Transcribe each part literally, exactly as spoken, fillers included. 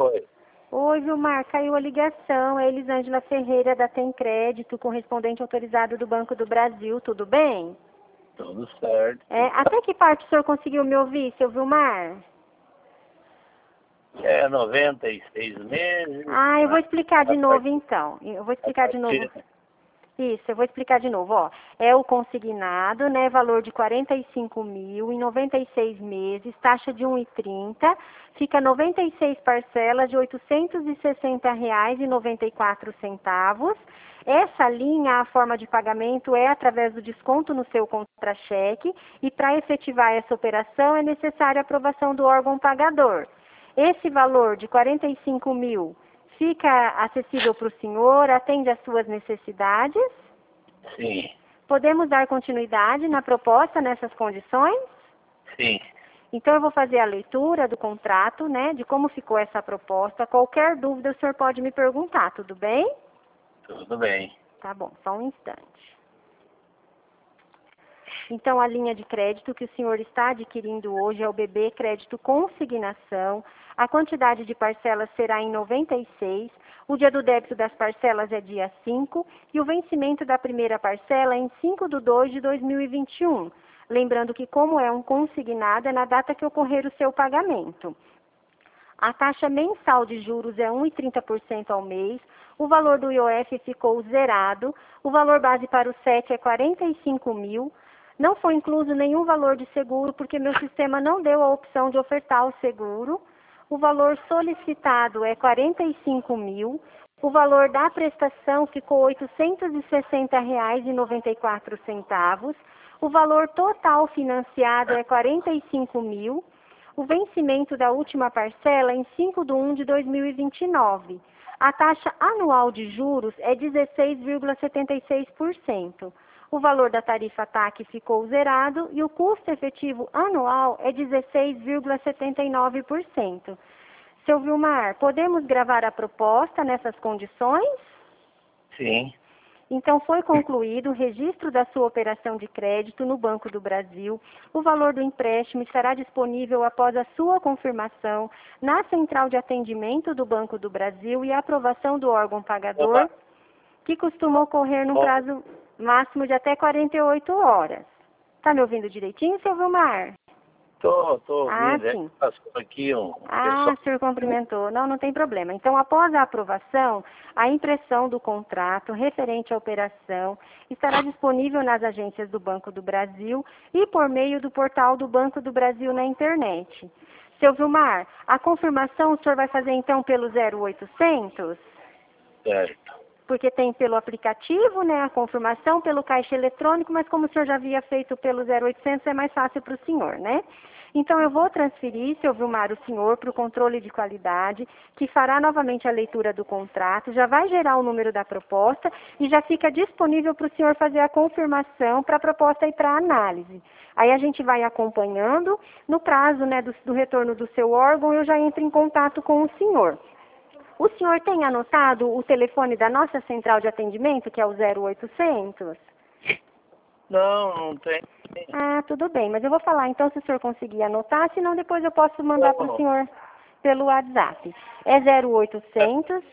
foi? Oi, Vilmar, caiu a ligação. É Elisângela Ferreira, da Tem Crédito, correspondente autorizado do Banco do Brasil. Tudo bem? Tudo certo. É, até que parte o senhor conseguiu me ouvir, seu Vilmar? É noventa e seis meses. Ah, eu vou explicar de a novo, partir- então. Eu vou a explicar de novo. partir- Isso, eu vou explicar de novo, ó. É o consignado, né, valor de quarenta e cinco mil em noventa e seis meses, taxa de um e trinta, fica noventa e seis parcelas de oitocentos e sessenta reais e noventa e quatro centavos. Essa linha, a forma de pagamento é através do desconto no seu contra-cheque e para efetivar essa operação é necessária a aprovação do órgão pagador. Esse valor de quarenta e cinco mil fica acessível para o senhor, atende às suas necessidades? Sim, Podemos dar continuidade na proposta nessas condições? sim. Então, eu vou fazer a leitura do contrato, né, de como ficou essa proposta. Qualquer dúvida, o senhor pode me perguntar, tudo bem? Tudo bem. Tá bom, só um instante. Então, a linha de crédito que o senhor está adquirindo hoje é o B B Crédito Consignação. A quantidade de parcelas será em noventa e seis. O dia do débito das parcelas é dia cinco. E o vencimento da primeira parcela é em cinco de dois de dois mil e vinte e um. Lembrando que, como é um consignado, é na data que ocorrer o seu pagamento. A taxa mensal de juros é um vírgula trinta por cento ao mês. O valor do I O F ficou zerado. O valor base para o S E T é quarenta e cinco mil. Não foi incluso nenhum valor de seguro, porque meu sistema não deu a opção de ofertar o seguro. O valor solicitado é quarenta e cinco mil. O valor da prestação ficou oitocentos e sessenta reais e noventa e quatro centavos. O valor total financiado é quarenta e cinco mil. O vencimento da última parcela é em cinco de um de dois mil e vinte e nove. A taxa anual de juros é dezesseis vírgula setenta e seis por cento. O valor da tarifa T A C ficou zerado e o custo efetivo anual é dezesseis vírgula setenta e nove por cento. Seu Vilmar, podemos gravar a proposta nessas condições? Sim. Então, foi concluído o registro da sua operação de crédito no Banco do Brasil. O valor do empréstimo estará disponível após a sua confirmação na central de atendimento do Banco do Brasil e a aprovação do órgão pagador, Opa. que costuma ocorrer num Opa. prazo máximo de até quarenta e oito horas. Está me ouvindo direitinho, seu Vilmar? Tô, tô Ah, ouvindo. É sim. que passou aqui um Ah, pessoal. o senhor cumprimentou. Não, não tem problema. Então, após a aprovação, a impressão do contrato referente à operação estará disponível nas agências do Banco do Brasil e por meio do portal do Banco do Brasil na internet. Seu Vilmar, a confirmação o senhor vai fazer então pelo zero oitocentos? Certo. Porque tem pelo aplicativo, né, a confirmação pelo caixa eletrônico, mas como o senhor já havia feito pelo zero oitocentos, é mais fácil para o senhor, né? Então, eu vou transferir, seu Vilmar, o senhor para o controle de qualidade, que fará novamente a leitura do contrato, já vai gerar o número da proposta e já fica disponível para o senhor fazer a confirmação para a proposta e para a análise. Aí a gente vai acompanhando, no prazo, né, do, do retorno do seu órgão, eu já entro em contato com o senhor. O senhor tem anotado o telefone da nossa central de atendimento, que é o zero oitocentos? Não, não tem. Ah, tudo bem, mas eu vou falar então se o senhor conseguir anotar, senão depois eu posso mandar para o Não. senhor pelo WhatsApp. É zero oitocentos.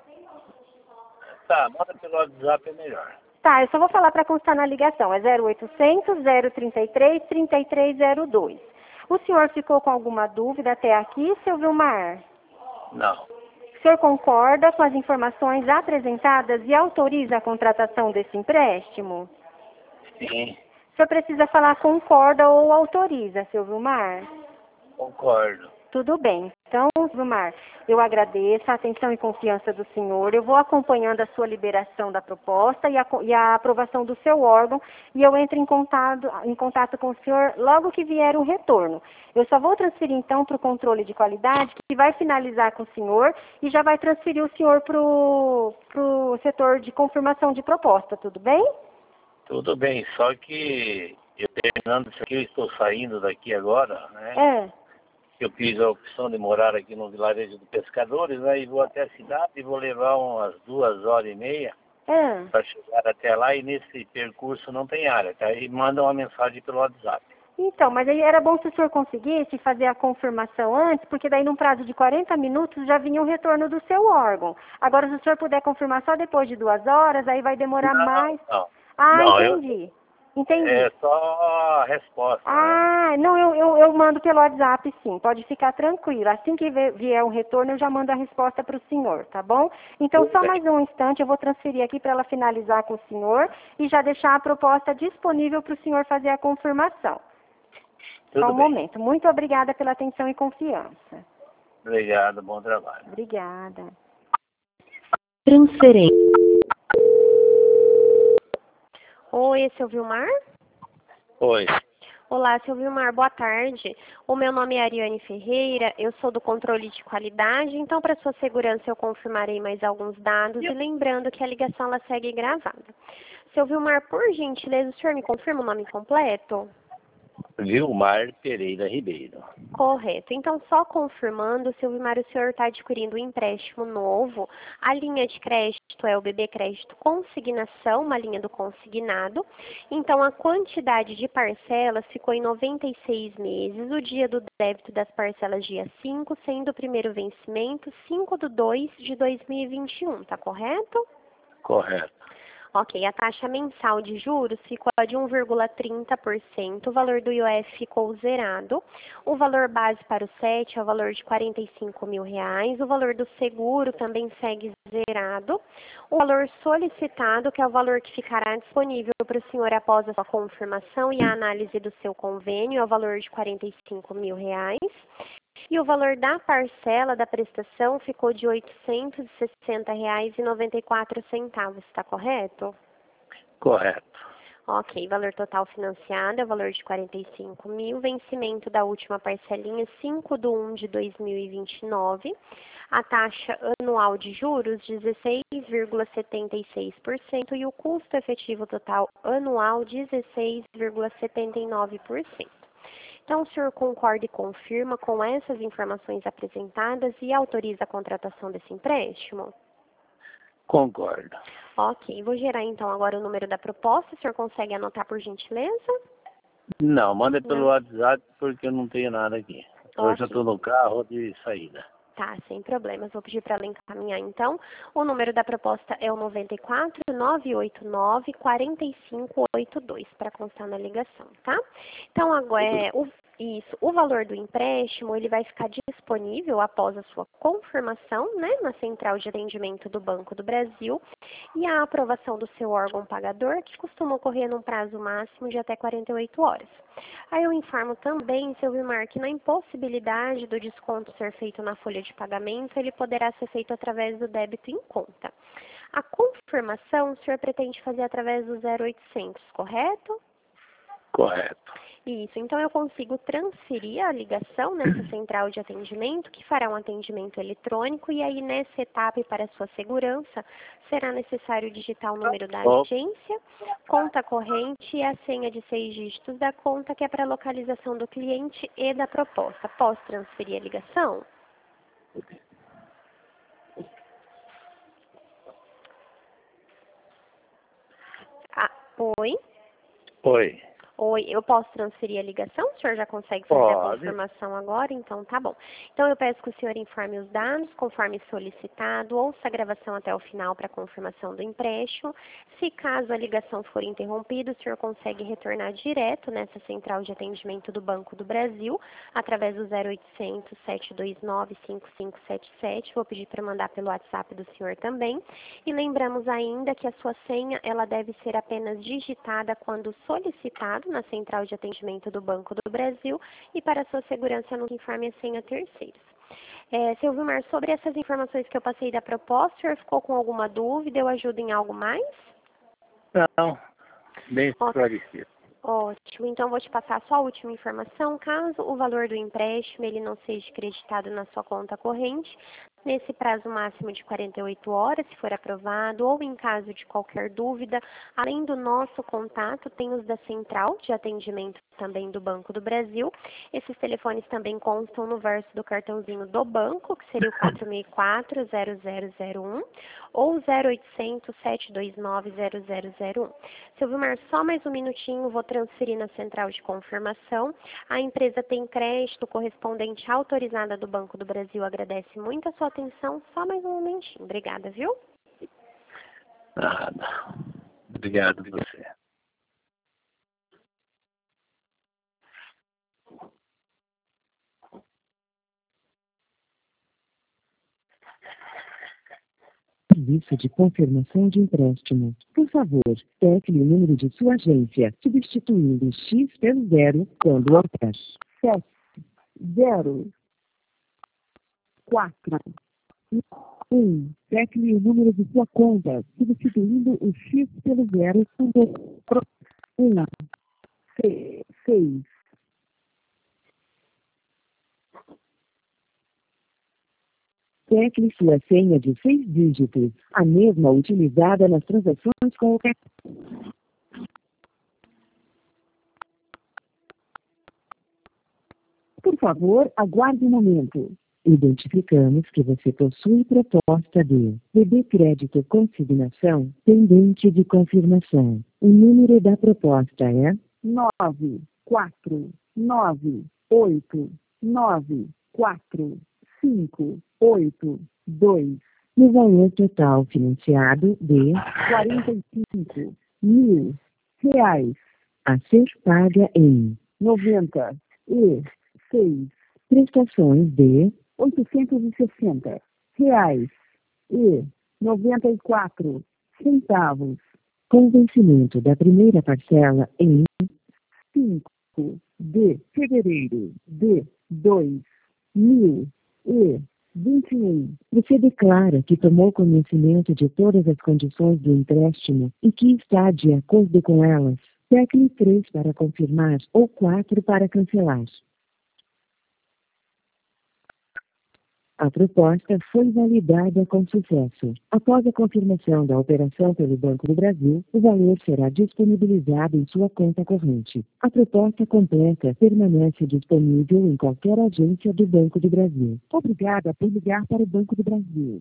Tá, manda pelo WhatsApp é melhor. Tá, eu só vou falar para constar na ligação. É zero oitocentos, zero trinta e três, trinta e três zero dois. O senhor ficou com alguma dúvida até aqui, seu Vilmar? Não. O senhor concorda com as informações apresentadas e autoriza a contratação desse empréstimo? Sim, O senhor precisa falar concorda ou autoriza, seu Vilmar? concordo. Tudo bem. Então, Vilmar, eu agradeço a atenção e confiança do senhor. Eu vou acompanhando a sua liberação da proposta e a, e a aprovação do seu órgão e eu entro em contato, em contato com o senhor logo que vier o retorno. Eu só vou transferir, então, para o controle de qualidade, que vai finalizar com o senhor e já vai transferir o senhor para o setor de confirmação de proposta, tudo bem? Tudo bem, só que eu terminando isso aqui, eu estou saindo daqui agora, né? É. Eu fiz a opção de morar aqui no vilarejo de pescadores, aí vou até a cidade e vou levar umas duas horas e meia É. para chegar até lá e nesse percurso não tem área, tá? Aí manda uma mensagem pelo WhatsApp. Então, mas aí era bom se o senhor conseguisse fazer a confirmação antes, porque daí num prazo de quarenta minutos já vinha o retorno do seu órgão. Agora, se o senhor puder confirmar só depois de duas horas, aí vai demorar Não, mais. não. Ah, Não, eu, entendi. Entendi. é só a resposta, né? Ah, não, eu, eu, eu mando pelo WhatsApp, sim. Pode ficar tranquilo. Assim que ve- vier o retorno, eu já mando a resposta para o senhor, tá bom? Então, Tudo só bem. mais um instante, eu vou transferir aqui para ela finalizar com o senhor e já deixar a proposta disponível para o senhor fazer a confirmação. Só Tudo um bem. momento. Muito obrigada pela atenção e confiança. Obrigado, bom trabalho. Obrigada. Transferência. Oi, seu Vilmar? Oi. Olá, seu Vilmar, boa tarde. O meu nome é Ariane Ferreira, eu sou do controle de qualidade, então para sua segurança eu confirmarei mais alguns dados e lembrando que a ligação ela segue gravada. Seu Vilmar, por gentileza, o senhor me confirma o nome completo? Vilmar Pereira Ribeiro. Correto. Então, só confirmando, seu Vilmar, o senhor está adquirindo um empréstimo novo. A linha de crédito é o B B Crédito Consignação, uma linha do consignado. Então, a quantidade de parcelas ficou em noventa e seis meses. O dia do débito das parcelas dia cinco, sendo o primeiro vencimento cinco de dois de dois mil e vinte e um, tá correto? Correto. Ok, a taxa mensal de juros ficou de um vírgula trinta por cento, o valor do I O F ficou zerado, o valor base para o S E T é o valor de quarenta e cinco mil reais, o valor do seguro também segue zerado, o valor solicitado, que é o valor que ficará disponível para o senhor após a sua confirmação e a análise do seu convênio, é o valor de quarenta e cinco mil reais. E o valor da parcela da prestação ficou de oitocentos e sessenta reais e noventa e quatro centavos, está correto? Correto. Ok, valor total financiado é o valor de quarenta e cinco mil, vencimento da última parcelinha cinco de um de dois mil e vinte e nove, a taxa anual de juros dezesseis vírgula setenta e seis por cento e o custo efetivo total anual dezesseis vírgula setenta e nove por cento. Então, o senhor concorda e confirma com essas informações apresentadas e autoriza a contratação desse empréstimo? Concordo. Ok, vou gerar então agora o número da proposta. O senhor consegue anotar por gentileza? Não, manda pelo Não. WhatsApp porque eu não tenho nada aqui. Eu já Ok. estou no carro de saída. Tá, sem problemas. Vou pedir para ela encaminhar então. O número da proposta é o noventa e quatro, nove oito nove, quatro cinco oito dois, para constar na ligação, tá? Então, agora, é, o, isso, o valor do empréstimo, ele vai ficar disponível após a sua confirmação, né, na Central de Atendimento do Banco do Brasil e a aprovação do seu órgão pagador, que costuma ocorrer num prazo máximo de até quarenta e oito horas. Aí eu informo também, seu Vilmar, que na impossibilidade do desconto ser feito na folha de pagamento, ele poderá ser feito através do débito em conta. A confirmação o senhor pretende fazer através do zero oitocentos, correto? Correto. Isso, então eu consigo transferir a ligação nessa central de atendimento, que fará um atendimento eletrônico, e aí nessa etapa e para sua segurança, será necessário digitar o número da Oh. agência, conta corrente e a senha de seis dígitos da conta, que é para a localização do cliente e da proposta. Posso transferir a ligação? Ah, oi? Oi. Oi, eu posso transferir a ligação? O senhor já consegue fazer a Pode. confirmação agora? Então, tá bom. Então, eu peço que o senhor informe os dados, conforme solicitado, ouça a gravação até o final para confirmação do empréstimo. Se caso a ligação for interrompida, o senhor consegue retornar direto nessa central de atendimento do Banco do Brasil, através do zero oitocentos, sete dois nove, cinco cinco sete sete. Vou pedir para mandar pelo WhatsApp do senhor também. E lembramos ainda que a sua senha, ela deve ser apenas digitada quando solicitado na central de atendimento do Banco do Brasil e para sua segurança não informe a senha a terceiros. É, seu Vilmar, sobre essas informações que eu passei da proposta, o senhor ficou com alguma dúvida? Eu ajudo em algo mais? Não, bem esclarecido. Ótimo, então vou te passar só a última informação. Caso o valor do empréstimo ele não seja creditado na sua conta corrente, nesse prazo máximo de quarenta e oito horas, se for aprovado, ou em caso de qualquer dúvida, além do nosso contato, tem os da Central de Atendimento também do Banco do Brasil. Esses telefones também constam no verso do cartãozinho do banco, que seria o quatro seis quatro, zero zero zero um ou zero oitocentos, sete dois nove, zero zero zero um. Seu Vilmar, só mais um minutinho, vou transferir na Central de Confirmação. A empresa tem crédito correspondente autorizada do Banco do Brasil, agradece muito a sua atenção, só mais um momentinho. Obrigada, viu? Nada. Obrigado a você. Serviço de confirmação de empréstimo. Por favor, tecle o número de sua agência, substituindo X pelo zero quando houver. sete, zero, quatro, um. Tecle o número de sua conta, substituindo o X pelo zero quando um, seis. Tecle sua senha de seis dígitos, a mesma utilizada nas transações com o cartão. Por favor, aguarde um momento. Identificamos que você possui proposta de B B Crédito Consignação pendente de confirmação. O número da proposta é nove quatro nove oito nove quatro cinco oito dois. No valor total financiado de quarenta e cinco mil reais a ser paga em noventa e seis prestações de oitocentos e sessenta reais e noventa e quatro centavos. Com vencimento da primeira parcela em cinco de fevereiro de dois mil e vinte e um. Você declara que tomou conhecimento de todas as condições do empréstimo e que está de acordo com elas. Tecle três para confirmar ou quatro para cancelar. A proposta foi validada com sucesso. Após a confirmação da operação pelo Banco do Brasil, o valor será disponibilizado em sua conta corrente. A proposta completa permanece disponível em qualquer agência do Banco do Brasil. Obrigada por ligar para o Banco do Brasil.